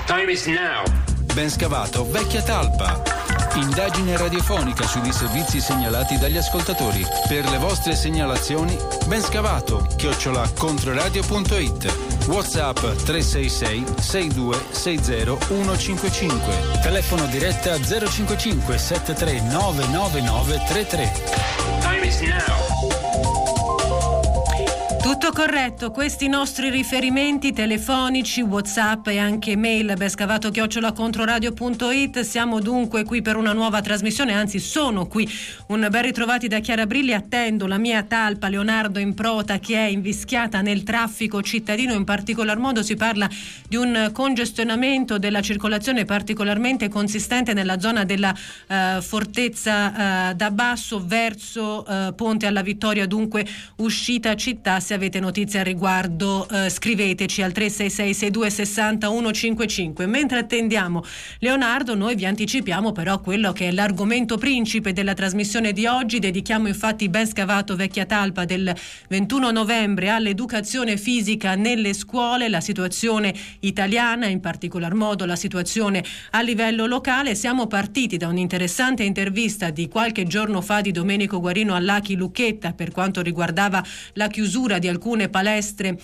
Time is now. Ben scavato, vecchia talpa. Indagine radiofonica sui disservizi segnalati dagli ascoltatori. Per le vostre segnalazioni, ben scavato @controradio.it. WhatsApp 366 62 60 155. Telefono diretta 055 73 999 33. Time is now. Tutto corretto, questi i nostri riferimenti telefonici, WhatsApp e anche mail bescavato@controradio.it. Siamo dunque qui per una nuova trasmissione, anzi sono qui. Un ben ritrovati da Chiara Brilli, attendo la mia talpa Leonardo Improta che è invischiata nel traffico cittadino, in particolar modo si parla di un congestionamento della circolazione particolarmente consistente nella zona della Fortezza da Basso verso Ponte alla Vittoria, dunque uscita città. Se avete notizie al riguardo scriveteci al 366 62 60 155. Mentre attendiamo Leonardo, noi vi anticipiamo però quello che è l'argomento principe della trasmissione di oggi. Dedichiamo infatti Ben scavato vecchia talpa del 21 novembre all'educazione fisica nelle scuole, la situazione italiana, in particolar modo la situazione a livello locale. Siamo partiti da un'interessante intervista di qualche giorno fa di Domenico Guarino a Lucky Lucchetta per quanto riguardava la chiusura di alcune palestre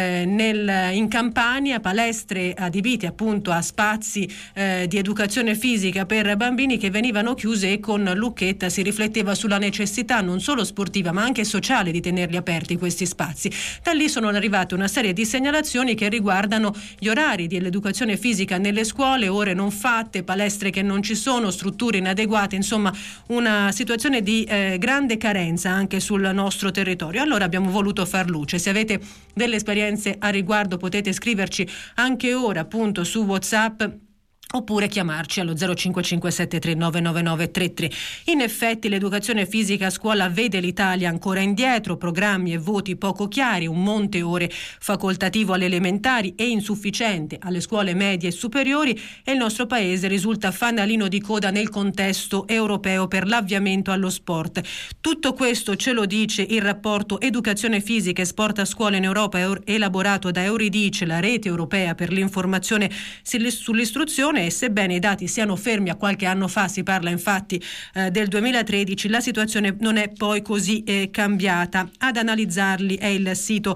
in Campania, palestre adibite appunto a spazi di educazione fisica per bambini che venivano chiuse, e con Lucchetta si rifletteva sulla necessità non solo sportiva ma anche sociale di tenerli aperti questi spazi. Da lì sono arrivate una serie di segnalazioni che riguardano gli orari dell'educazione fisica nelle scuole, ore non fatte, palestre che non ci sono, strutture inadeguate, insomma una situazione di grande carenza anche sul nostro territorio. Allora abbiamo voluto far luce. Se avete delle esperienze a riguardo potete scriverci anche ora appunto su WhatsApp oppure chiamarci allo 0557399933. In effetti l'educazione fisica a scuola vede l'Italia ancora indietro, programmi e voti poco chiari, un monte ore facoltativo alle elementari e insufficiente alle scuole medie e superiori, e il nostro paese risulta fanalino di coda nel contesto europeo per l'avviamento allo sport. Tutto questo ce lo dice il rapporto Educazione fisica e sport a scuola in Europa elaborato da Euridice, la rete europea per l'informazione sull'istruzione. E sebbene i dati siano fermi a qualche anno fa, si parla infatti del 2013, la situazione non è poi così cambiata. Ad analizzarli è il sito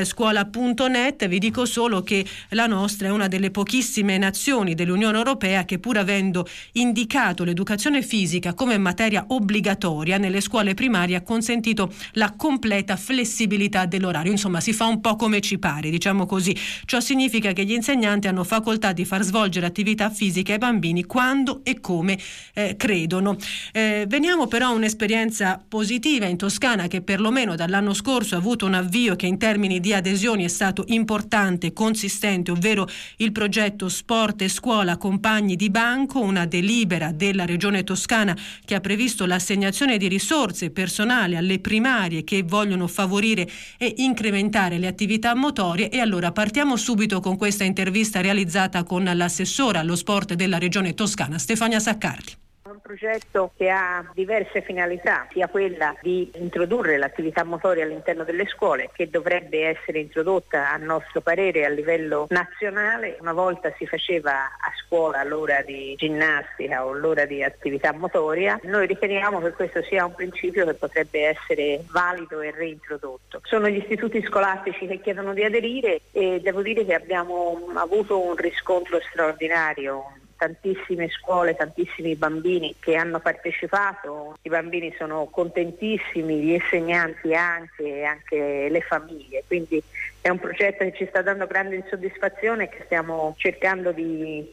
scuola.net. Vi dico solo che la nostra è una delle pochissime nazioni dell'Unione Europea che, pur avendo indicato l'educazione fisica come materia obbligatoria nelle scuole primarie, ha consentito la completa flessibilità dell'orario. Insomma, si fa un po' come ci pare, diciamo così. Ciò significa che gli insegnanti hanno facoltà di far svolgere attività fisica ai bambini quando e come credono. Veniamo però a un'esperienza positiva in Toscana che perlomeno dall'anno scorso ha avuto un avvio che in termini di adesioni è stato importante e consistente, ovvero il progetto Sport e Scuola Compagni di Banco, una delibera della Regione Toscana che ha previsto l'assegnazione di risorse personali alle primarie che vogliono favorire e incrementare le attività motorie. E allora partiamo subito con questa intervista realizzata con l'assessora allo sport della Regione Toscana, Stefania Saccardi. Un progetto che ha diverse finalità, sia quella di introdurre l'attività motoria all'interno delle scuole, che dovrebbe essere introdotta a nostro parere a livello nazionale. Una volta si faceva a scuola l'ora di ginnastica o l'ora di attività motoria. Noi riteniamo che questo sia un principio che potrebbe essere valido e reintrodotto. Sono gli istituti scolastici che chiedono di aderire e devo dire che abbiamo avuto un riscontro straordinario. Tantissime scuole, tantissimi bambini che hanno partecipato, i bambini sono contentissimi, gli insegnanti anche, e anche le famiglie, quindi è un progetto che ci sta dando grande soddisfazione e che stiamo cercando di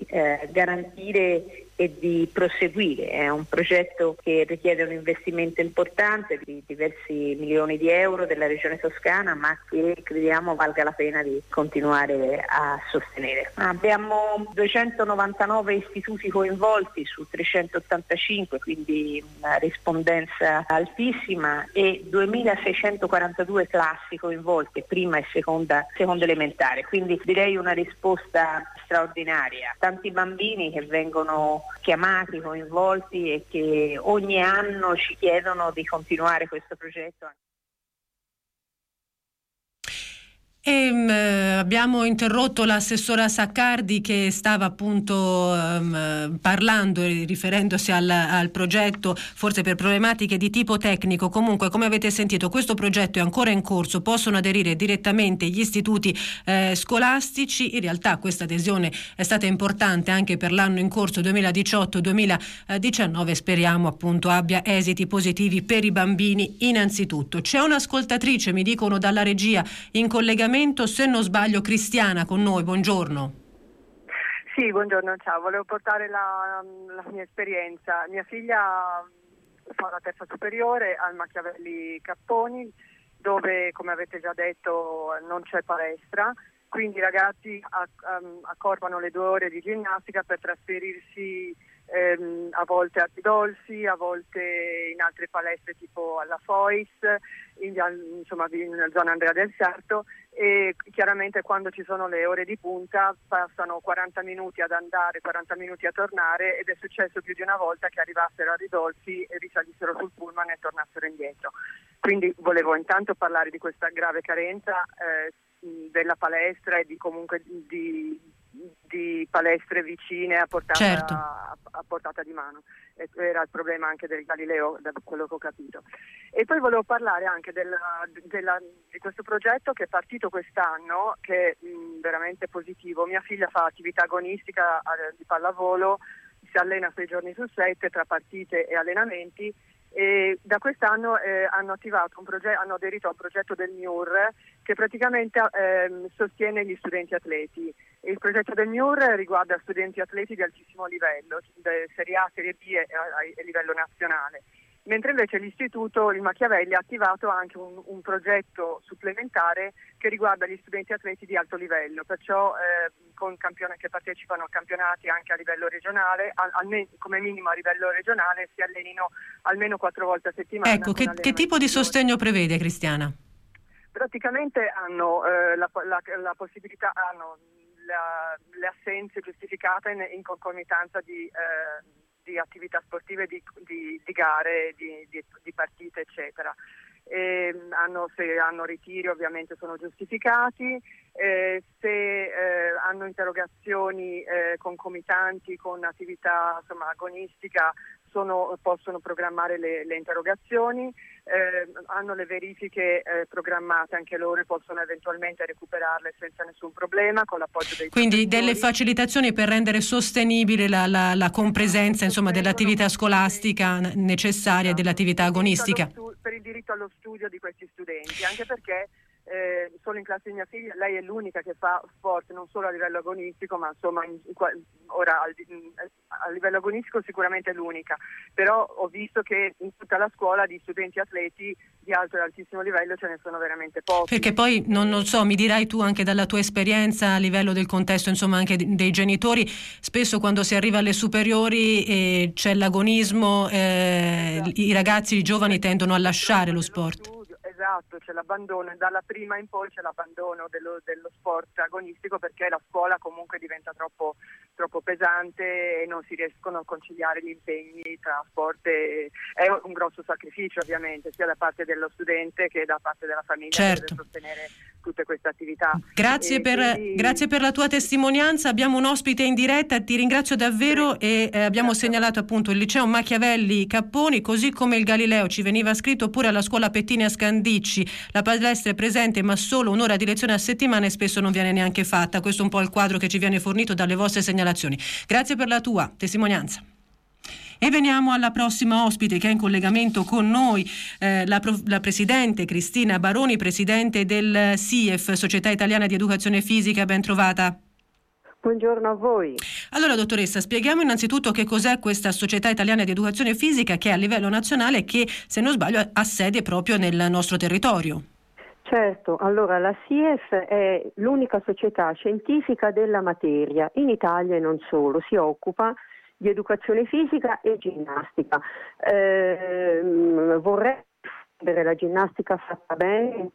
garantire e di proseguire. È un progetto che richiede un investimento importante di diversi milioni di euro della Regione Toscana, ma che crediamo valga la pena di continuare a sostenere. Abbiamo 299 istituti coinvolti su 385, quindi una rispondenza altissima, e 2642 classi coinvolte, prima e seconda elementare, quindi direi una risposta straordinaria. Tanti bambini che vengono chiamati, coinvolti e che ogni anno ci chiedono di continuare questo progetto. Abbiamo interrotto l'assessora Saccardi che stava appunto parlando e riferendosi al progetto, forse per problematiche di tipo tecnico. Comunque, come avete sentito, questo progetto è ancora in corso, possono aderire direttamente gli istituti scolastici. In realtà questa adesione è stata importante anche per l'anno in corso 2018-2019, speriamo appunto abbia esiti positivi per i bambini innanzitutto. C'è un'ascoltatrice, mi dicono dalla regia, in collegamento, se non sbaglio, Cristiana con noi, buongiorno. Sì, buongiorno, ciao, volevo portare la mia esperienza. Mia figlia fa la terza superiore al Machiavelli Capponi, dove, come avete già detto, non c'è palestra, quindi i ragazzi accorpano le 2 ore di ginnastica per trasferirsi a volte a Ridolfi, a volte in altre palestre tipo alla Fois, insomma nella zona Andrea del Sarto, e chiaramente quando ci sono le ore di punta passano 40 minuti ad andare, 40 minuti a tornare, ed è successo più di una volta che arrivassero a Ridolfi e risalissero sul pullman e tornassero indietro. Quindi volevo intanto parlare di questa grave carenza della palestra e comunque di palestre vicine a portata, certo, a portata di mano. Era il problema anche del Galileo, da quello che ho capito. E poi volevo parlare anche di questo progetto che è partito quest'anno, che è veramente positivo. Mia figlia fa attività agonistica di pallavolo, si allena 6 giorni su 7 tra partite e allenamenti, e da quest'anno hanno aderito a un progetto del MIUR che praticamente sostiene gli studenti atleti. Il progetto del MIUR riguarda studenti atleti di altissimo livello, Serie A, Serie B e livello nazionale, mentre invece l'istituto, il Machiavelli, ha attivato anche un progetto supplementare che riguarda gli studenti atleti di alto livello, perciò che partecipano a campionati anche a livello regionale, come minimo a livello regionale, si allenino almeno 4 volte a settimana. Ecco, che tipo di sostegno prevede, Cristiana? Praticamente hanno la possibilità, hanno le assenze giustificate in concomitanza di attività sportive, di gare, di partite, eccetera. Se hanno ritiri ovviamente sono giustificati, se hanno interrogazioni concomitanti con attività agonistica possono programmare le interrogazioni, hanno le verifiche programmate anche loro e possono eventualmente recuperarle senza nessun problema con l'appoggio dei quindi delle facilitazioni per rendere sostenibile la compresenza dell'attività scolastica necessaria e dell'attività agonistica. Per il diritto allo studio di questi studenti, anche perché solo in classe di mia figlia lei è l'unica che fa sport non solo a livello agonistico, ma ora a livello agonistico sicuramente è l'unica, però ho visto che in tutta la scuola di studenti atleti di alto e altissimo livello ce ne sono veramente pochi. Perché poi non so, mi dirai tu anche dalla tua esperienza a livello del contesto anche dei genitori, spesso quando si arriva alle superiori c'è l'agonismo, i ragazzi, i giovani tendono a lasciare lo sport. Esatto, c'è l'abbandono, dalla prima in poi c'è l'abbandono dello sport agonistico, perché la scuola comunque diventa troppo pesante e non si riescono a conciliare gli impegni tra sport è un grosso sacrificio ovviamente sia da parte dello studente che da parte della famiglia, certo, per sostenere tutte queste attività. Grazie per la tua testimonianza. Abbiamo un ospite in diretta, ti ringrazio davvero. Sì. E abbiamo segnalato appunto il liceo Machiavelli Capponi, così come il Galileo. Ci veniva scritto pure alla scuola Pettini a Scandicci, la palestra è presente ma solo un'ora di lezione a settimana e spesso non viene neanche fatta. Questo è un po' il quadro che ci viene fornito dalle vostre segnalazioni. Grazie per la tua testimonianza. E veniamo alla prossima ospite che è in collegamento con noi, la presidente Cristina Baroni, presidente del SIEF, Società Italiana di Educazione Fisica. Ben trovata. Buongiorno a voi. Allora, dottoressa, spieghiamo innanzitutto che cos'è questa Società Italiana di Educazione Fisica, che è a livello nazionale e che, se non sbaglio, ha sede proprio nel nostro territorio. Certo, allora la SIEF è l'unica società scientifica della materia in Italia e non solo, si occupa di educazione fisica e ginnastica. Vorrei vedere la ginnastica fatta bene,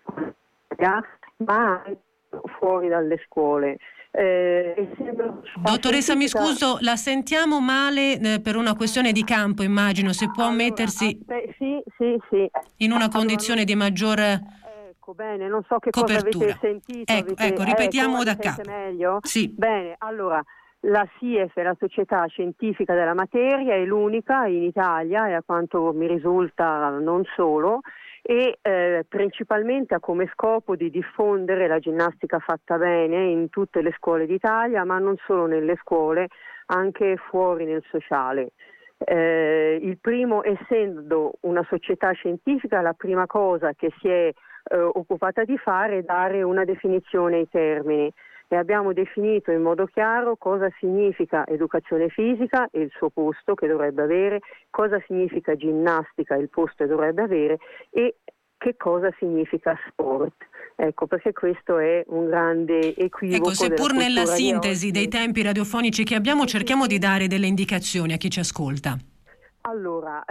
ma fuori dalle scuole. Dottoressa, mi scuso, la sentiamo male per una questione di campo, immagino. Se può mettersi sì. in una condizione di maggior... Ecco, bene, non so che copertura. cosa avete sentito. Ecco, ripetiamo da capo. Meglio? Sì. Bene, allora, la SIEF è la Società Scientifica della Materia, è l'unica in Italia e a quanto mi risulta non solo, e principalmente ha come scopo di diffondere la ginnastica fatta bene in tutte le scuole d'Italia, ma non solo nelle scuole, anche fuori nel sociale. Il primo, essendo una società scientifica, la prima cosa che si è occupata di fare è dare una definizione ai termini, e abbiamo definito in modo chiaro cosa significa educazione fisica e il suo posto che dovrebbe avere, cosa significa ginnastica e il posto che dovrebbe avere, e che cosa significa sport. Ecco, perché questo è un grande equivoco. Ecco, seppur nella sintesi dei tempi radiofonici che abbiamo, cerchiamo di dare delle indicazioni a chi ci ascolta. Allora,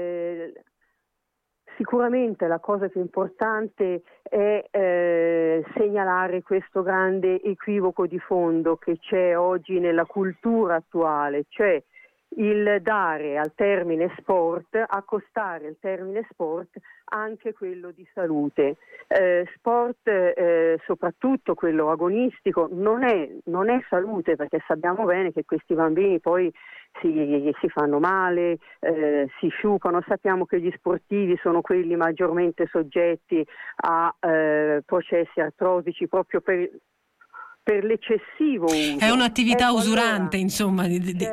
sicuramente la cosa più importante è segnalare questo grande equivoco di fondo che c'è oggi nella cultura attuale, cioè il dare al termine sport, accostare al termine sport anche quello di salute. Sport, soprattutto quello agonistico, non è salute, perché sappiamo bene che questi bambini poi si fanno male, si sciupano. Sappiamo che gli sportivi sono quelli maggiormente soggetti a processi artrotici proprio per l'eccessivo uso. È un'attività usurante, insomma.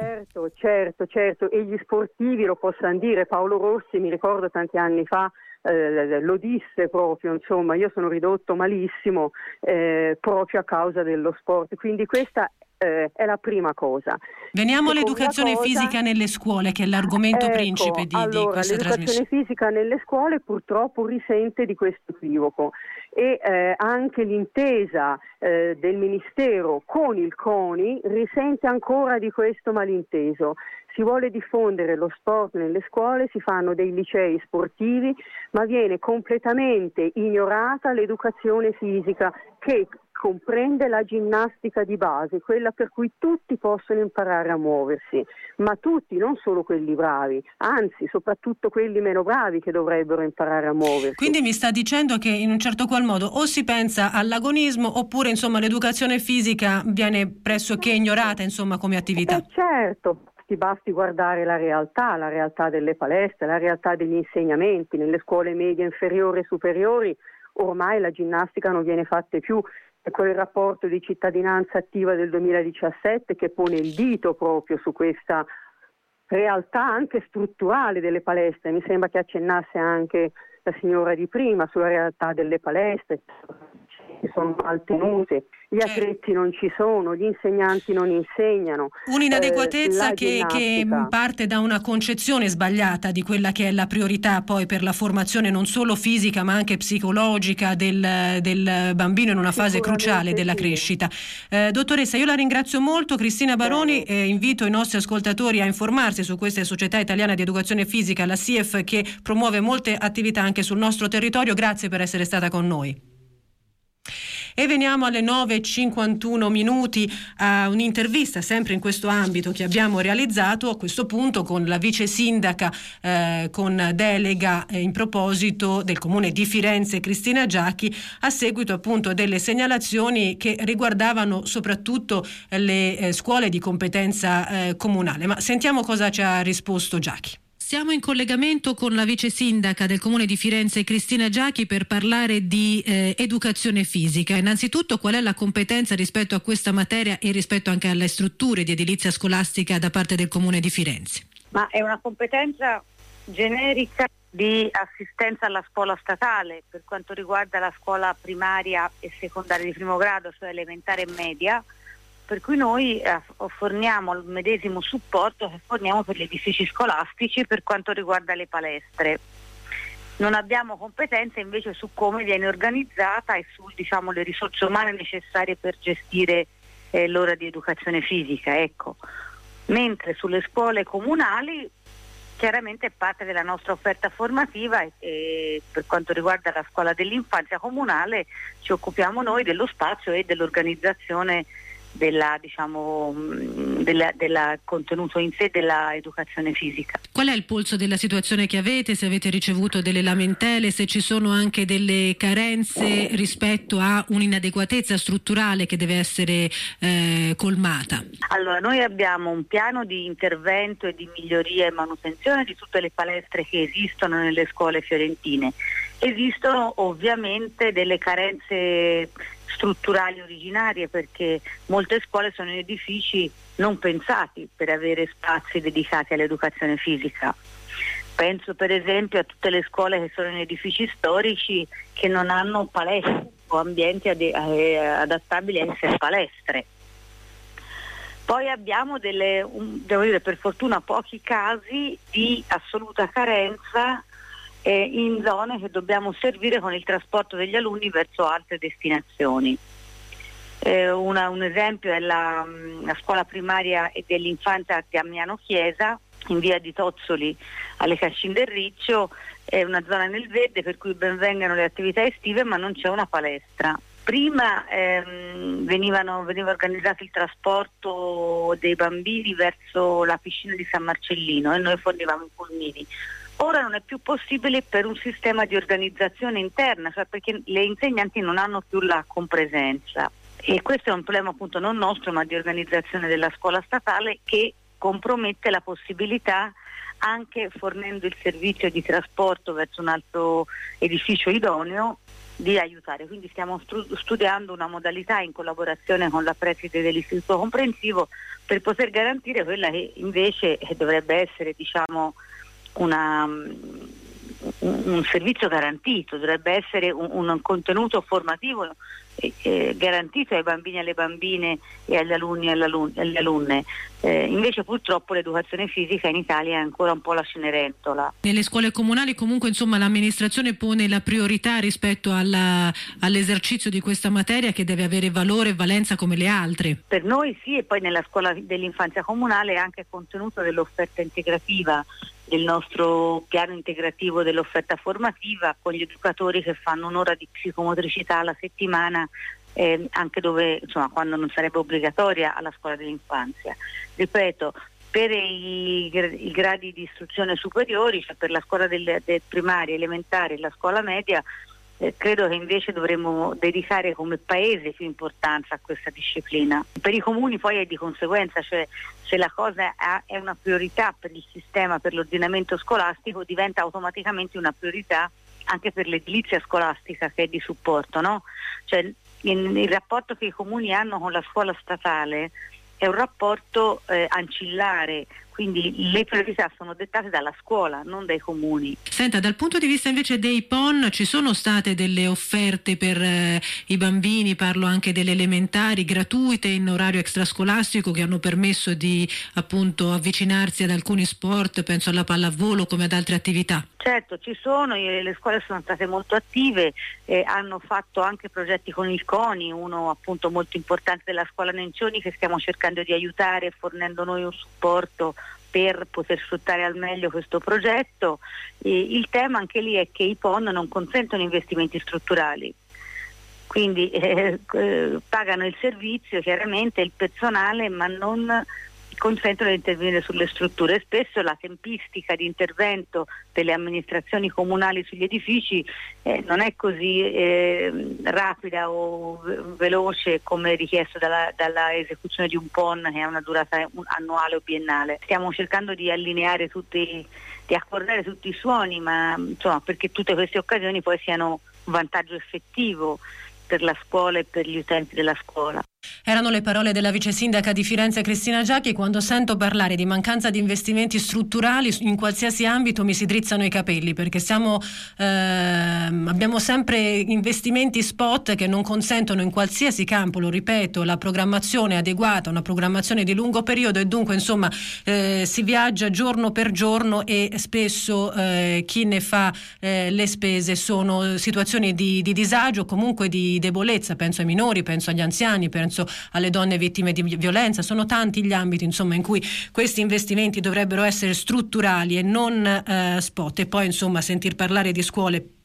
Certo, e gli sportivi lo possano dire. Paolo Rossi, mi ricordo tanti anni fa, lo disse proprio, insomma, io sono ridotto malissimo proprio a causa dello sport, quindi questa è la prima cosa. Veniamo all'educazione fisica nelle scuole, che è l'argomento principe di questa trasmissione. L'educazione fisica nelle scuole purtroppo risente di questo equivoco, e anche l'intesa del Ministero con il CONI risente ancora di questo malinteso. Si vuole diffondere lo sport nelle scuole, si fanno dei licei sportivi, ma viene completamente ignorata l'educazione fisica, che comprende la ginnastica di base, quella per cui tutti possono imparare a muoversi, ma tutti, non solo quelli bravi, anzi soprattutto quelli meno bravi che dovrebbero imparare a muoversi. Quindi mi sta dicendo che in un certo qual modo o si pensa all'agonismo, oppure insomma l'educazione fisica viene pressoché ignorata, insomma, come attività. Certo. Basti guardare la realtà delle palestre, la realtà degli insegnamenti. Nelle scuole medie, inferiori e superiori ormai la ginnastica non viene fatta più. Ecco il rapporto di cittadinanza attiva del 2017 che pone il dito proprio su questa realtà anche strutturale delle palestre. Mi sembra che accennasse anche la signora di prima sulla realtà delle palestre, che sono mal tenute, gli attrezzi non ci sono, gli insegnanti non insegnano. Un'inadeguatezza che parte da una concezione sbagliata di quella che è la priorità poi per la formazione non solo fisica ma anche psicologica del bambino in una fase cruciale della crescita. Dottoressa, io la ringrazio molto. Cristina Baroni, invito i nostri ascoltatori a informarsi su questa società italiana di educazione fisica, la SIEF, che promuove molte attività anche sul nostro territorio. Grazie per essere stata con noi. E veniamo alle 9:51 a un'intervista sempre in questo ambito che abbiamo realizzato a questo punto con la vice sindaca con delega in proposito del comune di Firenze, Cristina Giachi, a seguito appunto delle segnalazioni che riguardavano soprattutto le scuole di competenza comunale. Ma sentiamo cosa ci ha risposto Giachi. Siamo in collegamento con la vice sindaca del comune di Firenze, Cristina Giachi, per parlare di educazione fisica. Innanzitutto, qual è la competenza rispetto a questa materia e rispetto anche alle strutture di edilizia scolastica da parte del comune di Firenze? Ma è una competenza generica di assistenza alla scuola statale per quanto riguarda la scuola primaria e secondaria di primo grado, cioè elementare e media, per cui noi forniamo il medesimo supporto che forniamo per gli edifici scolastici per quanto riguarda le palestre. Non abbiamo competenze invece su come viene organizzata e su le risorse umane necessarie per gestire l'ora di educazione fisica, ecco. Mentre sulle scuole comunali chiaramente è parte della nostra offerta formativa e per quanto riguarda la scuola dell'infanzia comunale ci occupiamo noi dello spazio e dell'organizzazione del contenuto in sé della educazione fisica. Qual è il polso della situazione che avete? Se avete ricevuto delle lamentele, se ci sono anche delle carenze rispetto a un'inadeguatezza strutturale che deve essere colmata? Allora, noi abbiamo un piano di intervento e di miglioria e manutenzione di tutte le palestre che esistono nelle scuole fiorentine. Esistono ovviamente delle carenze strutturali originarie, perché molte scuole sono in edifici non pensati per avere spazi dedicati all'educazione fisica. Penso per esempio a tutte le scuole che sono in edifici storici che non hanno palestre o ambienti adattabili a essere palestre. Poi abbiamo devo dire per fortuna pochi casi di assoluta carenza in zone che dobbiamo servire con il trasporto degli alunni verso altre destinazioni. Un esempio è la scuola primaria e dell'infanzia di Amiano Chiesa, in via di Tozzoli alle Cascine del Riccio. È una zona nel verde per cui ben vengano le attività estive, ma non c'è una palestra. Prima veniva organizzato il trasporto dei bambini verso la piscina di San Marcellino e noi fornivamo i pulmini. Ora non è più possibile per un sistema di organizzazione interna, cioè perché le insegnanti non hanno più la compresenza, e questo è un problema appunto non nostro ma di organizzazione della scuola statale, che compromette la possibilità, anche fornendo il servizio di trasporto verso un altro edificio idoneo, di aiutare. Quindi stiamo studiando una modalità in collaborazione con la preside dell'istituto comprensivo per poter garantire quella che invece dovrebbe essere, diciamo, un servizio garantito, dovrebbe essere un contenuto formativo garantito ai bambini, alle bambine e agli alunni e alle alunne. Invece purtroppo l'educazione fisica in Italia è ancora un po' la Cenerentola. Nelle scuole comunali comunque insomma l'amministrazione pone la priorità rispetto all'esercizio di questa materia, che deve avere valore e valenza come le altre. Per noi sì, e poi nella scuola dell'infanzia comunale è anche contenuto dell'offerta integrativa, del nostro piano integrativo dell'offerta formativa, con gli educatori che fanno un'ora di psicomotricità alla settimana, anche dove, insomma, quando non sarebbe obbligatoria alla scuola dell'infanzia. Ripeto, per i gradi di istruzione superiori, cioè per la scuola del primaria, elementare e la scuola media, credo che invece dovremmo dedicare come paese più importanza a questa disciplina. Per i comuni poi è di conseguenza, cioè se la cosa è una priorità per il sistema, per l'ordinamento scolastico, diventa automaticamente una priorità anche per l'edilizia scolastica, che è di supporto, no? Cioè il rapporto che i comuni hanno con la scuola statale è un rapporto ancillare, quindi le priorità sono dettate dalla scuola, non dai comuni. Senta, dal punto di vista invece dei PON, ci sono state delle offerte per i bambini, parlo anche delle elementari, gratuite in orario extrascolastico, che hanno permesso di appunto avvicinarsi ad alcuni sport, penso alla pallavolo come ad altre attività? Certo, ci sono, le scuole sono state molto attive, hanno fatto anche progetti con il CONI, uno appunto molto importante della scuola Nencioni, che stiamo cercando di aiutare fornendo noi un supporto per poter sfruttare al meglio questo progetto. Il tema anche lì è che i PON non consentono investimenti strutturali, quindi pagano il servizio, chiaramente il personale, ma non consentono di intervenire sulle strutture. Spesso la tempistica di intervento delle amministrazioni comunali sugli edifici non è così rapida o veloce come richiesto dalla esecuzione di un PON che ha una durata annuale o biennale. Stiamo cercando di allineare di accordare tutti i suoni, ma insomma, perché tutte queste occasioni poi siano un vantaggio effettivo per la scuola e per gli utenti della scuola. Erano le parole della vice sindaca di Firenze Cristina Giacchi. Quando sento parlare di mancanza di investimenti strutturali in qualsiasi ambito mi si drizzano i capelli, perché abbiamo sempre investimenti spot che non consentono in qualsiasi campo, lo ripeto, la programmazione adeguata, una programmazione di lungo periodo, e dunque insomma si viaggia giorno per giorno e spesso chi ne fa le spese sono situazioni di disagio, comunque di debolezza. Penso ai minori, penso agli anziani, penso alle donne vittime di violenza. Sono tanti gli ambiti insomma in cui questi investimenti dovrebbero essere strutturali e non spot. E poi insomma sentir parlare di scuole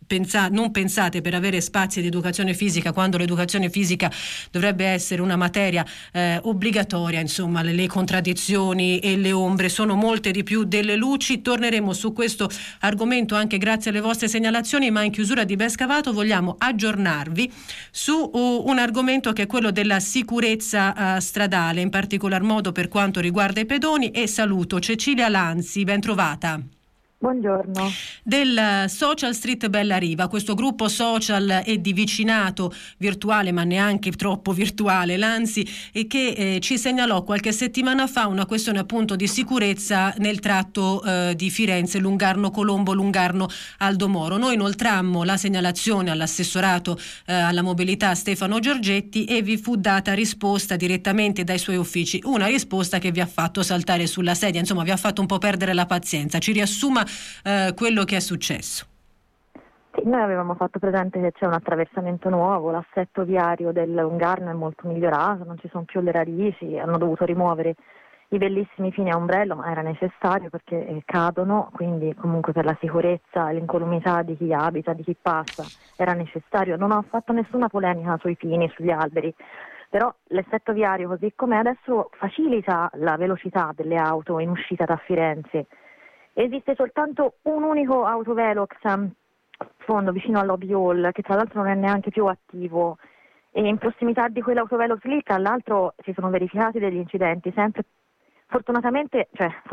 non pensate per avere spazi di educazione fisica, quando l'educazione fisica dovrebbe essere una materia obbligatoria. Insomma, le contraddizioni e le ombre sono molte di più delle luci. Torneremo su questo argomento anche grazie alle vostre segnalazioni, ma in chiusura di Ben Scavato vogliamo aggiornarvi su un argomento che è quello della sicurezza stradale, in particolar modo per quanto riguarda i pedoni, e saluto Cecilia Lanzi, ben trovata. Buongiorno. Del Social Street Bella Riva, questo gruppo social e di vicinato virtuale, ma neanche troppo virtuale, l'ANSI, e che ci segnalò qualche settimana fa una questione appunto di sicurezza nel tratto di Firenze, Lungarno-Colombo, Lungarno-Aldomoro. Noi inoltrammo la segnalazione all'assessorato alla mobilità Stefano Giorgetti e vi fu data risposta direttamente dai suoi uffici, una risposta che vi ha fatto saltare sulla sedia, insomma vi ha fatto un po' perdere la pazienza. Ci riassuma quello che è successo. Sì, noi avevamo fatto presente che c'è un attraversamento nuovo, l'assetto viario del Lungarno è molto migliorato, non ci sono più le radici, hanno dovuto rimuovere i bellissimi fini a ombrello, ma era necessario perché cadono, quindi comunque per la sicurezza e l'incolumità di chi abita, di chi passa, era necessario. Non ho fatto nessuna polemica sui fini, sugli alberi, però l'assetto viario così com'è adesso facilita la velocità delle auto in uscita da Firenze. Esiste soltanto un unico autovelox fondo vicino all'Hobby Hall, che tra l'altro non è neanche più attivo, e in prossimità di quell'autovelox lì tra l'altro si sono verificati degli incidenti, sempre fortunatamente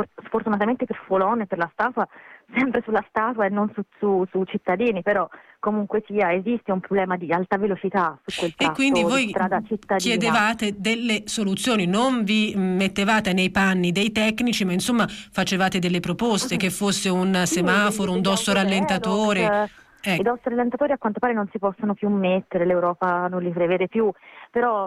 per Folone e per la statua, sempre sulla statua e non su cittadini, però comunque sia esiste un problema di alta velocità su quel tratto. E quindi voi strada cittadina. Chiedevate delle soluzioni, non vi mettevate nei panni dei tecnici, ma insomma facevate delle proposte, che fosse un semaforo, un dosso rallentatore. I dossi rallentatori a quanto pare non si possono più mettere, l'Europa non li prevede più, però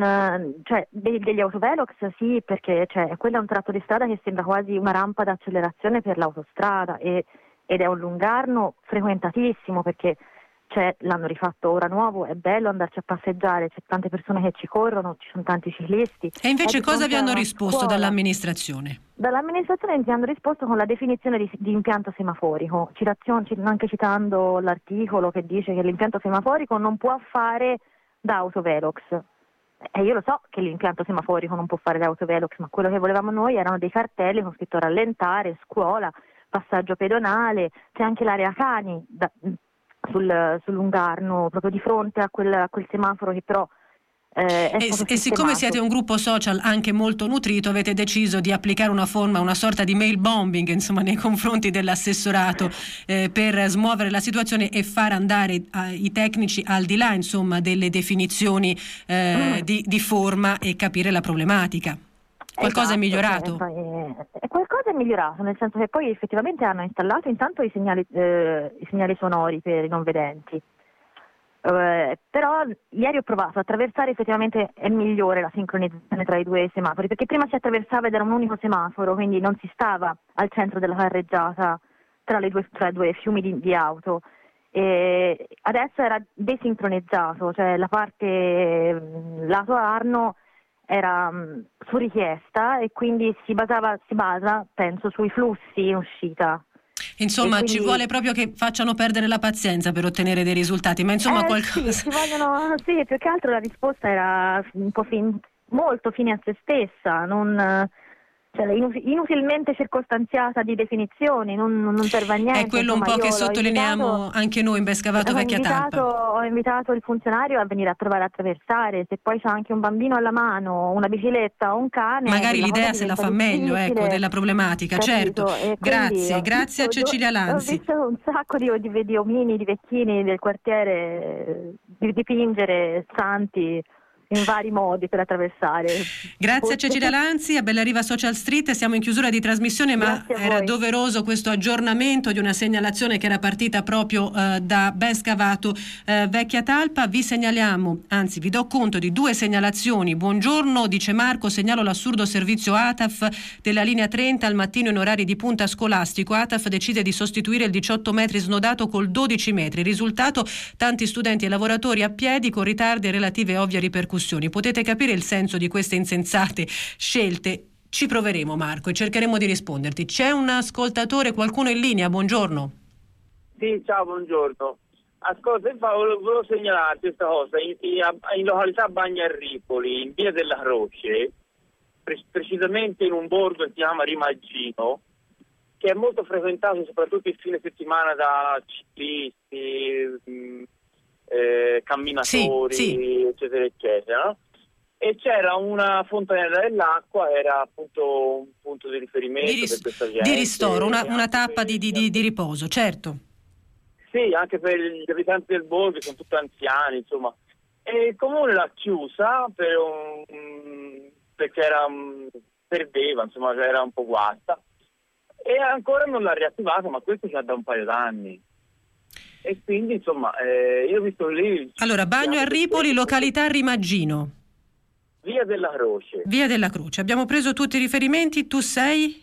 degli autovelox sì, perché quello è un tratto di strada che sembra quasi una rampa d'accelerazione per l'autostrada ed è un Lungarno frequentatissimo perché l'hanno rifatto ora nuovo, è bello andarci a passeggiare, c'è tante persone che ci corrono, ci sono tanti ciclisti. E invece cosa vi hanno risposto dall'amministrazione? Dall'amministrazione ci hanno risposto con la definizione di impianto semaforico, anche citando l'articolo che dice che l'impianto semaforico non può fare da autovelox. E io lo so che l'impianto semaforico non può fare da autovelox, ma quello che volevamo noi erano dei cartelli con scritto rallentare, scuola, passaggio pedonale, c'è anche l'area cani sul Lungarno, proprio di fronte a quel semaforo che però e siccome siete un gruppo social anche molto nutrito, avete deciso di applicare una sorta di mail bombing, insomma, nei confronti dell'assessorato per smuovere la situazione e far andare i tecnici al di là, insomma, delle definizioni di forma e capire la problematica. Qualcosa è migliorato? Qualcosa è migliorato, nel senso che poi effettivamente hanno installato intanto i segnali sonori per i non vedenti. Però ieri ho provato a attraversare, effettivamente è migliore la sincronizzazione tra i due semafori, perché prima si attraversava ed era un unico semaforo, quindi non si stava al centro della carreggiata tra due fiumi di auto. E adesso era desincronizzato, cioè la parte lato Arno era su richiesta e quindi si basa, penso, sui flussi in uscita. Insomma, quindi ci vuole proprio che facciano perdere la pazienza per ottenere dei risultati, ma insomma qualcosa. Sì, più che altro la risposta era un po' molto fine a se stessa, inutilmente circostanziata di definizioni, non serve a niente. È quello un po' che sottolineiamo anche noi in Ben Scavato Vecchia Talpa. Ho invitato il funzionario a venire a provare a attraversare, se poi c'è anche un bambino alla mano, una bicicletta o un cane. Magari l'idea se la fa meglio, della problematica, capito? Certo. Grazie a Cecilia Lanzi. Ho visto un sacco di omini, di vecchini del quartiere dipingere santi in vari modi per attraversare. Grazie a Cecilia Lanzi, a Bella Riva Social Street. Siamo in chiusura di trasmissione, ma era doveroso questo aggiornamento di una segnalazione che era partita proprio da Ben Scavato Vecchia Talpa. Vi segnaliamo, anzi vi do conto di 2 segnalazioni. Buongiorno, dice Marco, segnalo l'assurdo servizio ATAF della linea 30 al mattino in orari di punta scolastico. ATAF decide di sostituire il 18 metri snodato col 12 metri. Risultato, tanti studenti e lavoratori a piedi con ritardi e relative ovvie ripercussioni. Potete capire il senso di queste insensate scelte? Ci proveremo, Marco, e cercheremo di risponderti. C'è un ascoltatore, qualcuno in linea? Buongiorno. Sì, ciao, buongiorno. Ascolta, volevo segnalarti questa cosa. In località Bagnarripoli, in via della Croce, precisamente in un borgo che si chiama Rimaggino, che è molto frequentato soprattutto il fine settimana da ciclisti, camminatori, sì. Eccetera, eccetera, no? E c'era una fontanella dell'acqua, era appunto un punto di riferimento per questa gente. Di ristoro, una tappa di riposo, certo. Sì, anche per gli abitanti del borgo, che sono tutti anziani, insomma. E il comune l'ha chiusa perché perdeva, insomma, era un po' guasta. E ancora non l'ha riattivata, ma questo già da un paio d'anni. E quindi, insomma, io ho visto lì... Allora, Bagnarripoli, località Rimaggino. Via della Croce. Via della Croce. Abbiamo preso tutti i riferimenti, tu sei...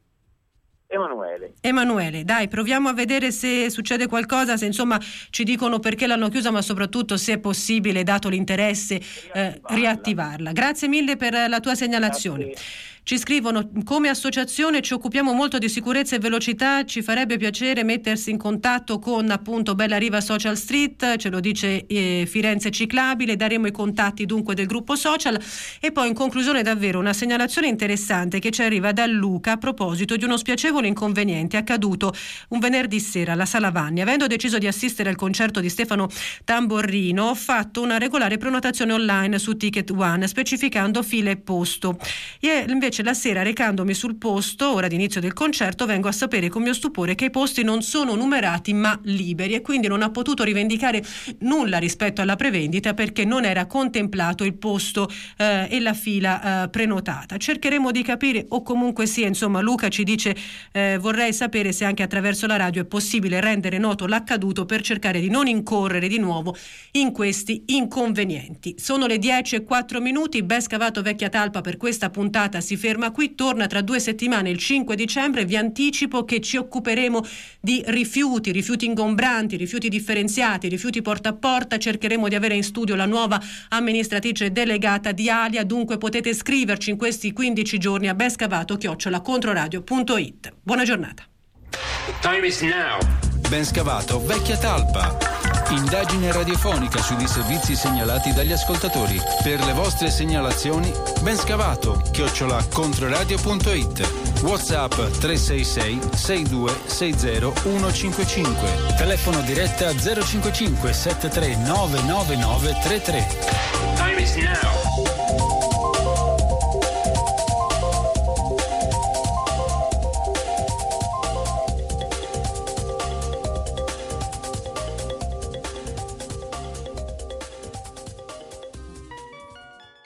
Emanuele, dai, proviamo a vedere se succede qualcosa, se insomma ci dicono perché l'hanno chiusa, ma soprattutto se è possibile, dato l'interesse, riattivarla. Grazie mille per la tua segnalazione. Grazie. Ci scrivono: come associazione ci occupiamo molto di sicurezza e velocità, ci farebbe piacere mettersi in contatto con appunto Bella Riva Social Street, ce lo dice Firenze Ciclabile, daremo i contatti dunque del gruppo social. E poi in conclusione davvero una segnalazione interessante che ci arriva da Luca a proposito di uno spiacevole inconveniente accaduto un venerdì sera alla Sala Vanni. Avendo deciso di assistere al concerto di Stefano Tamborrino, ho fatto una regolare prenotazione online su Ticket One specificando fila e posto. E invece la sera, recandomi sul posto, ora di inizio del concerto, vengo a sapere con mio stupore che i posti non sono numerati ma liberi, e quindi non ha potuto rivendicare nulla rispetto alla prevendita perché non era contemplato il posto e la fila prenotata. Cercheremo di capire, o comunque sia, insomma, Luca ci dice vorrei sapere se anche attraverso la radio è possibile rendere noto l'accaduto per cercare di non incorrere di nuovo in questi inconvenienti. Sono le 10:04, Ben scavato vecchia talpa per questa puntata si ferma qui, torna tra 2 settimane il 5 dicembre. Vi anticipo che ci occuperemo di rifiuti ingombranti, rifiuti differenziati, rifiuti porta a porta. Cercheremo di avere in studio la nuova amministratrice delegata di Alia, dunque potete scriverci in questi 15 giorni a benscavato@controradio.it. Buona giornata. Time is now. Ben scavato vecchia talpa. Indagine radiofonica sui disservizi segnalati dagli ascoltatori. Per le vostre segnalazioni, ben scavato @controradio.it. WhatsApp 366 62 60 155. Telefono diretta 055 73 999 33. Time is now.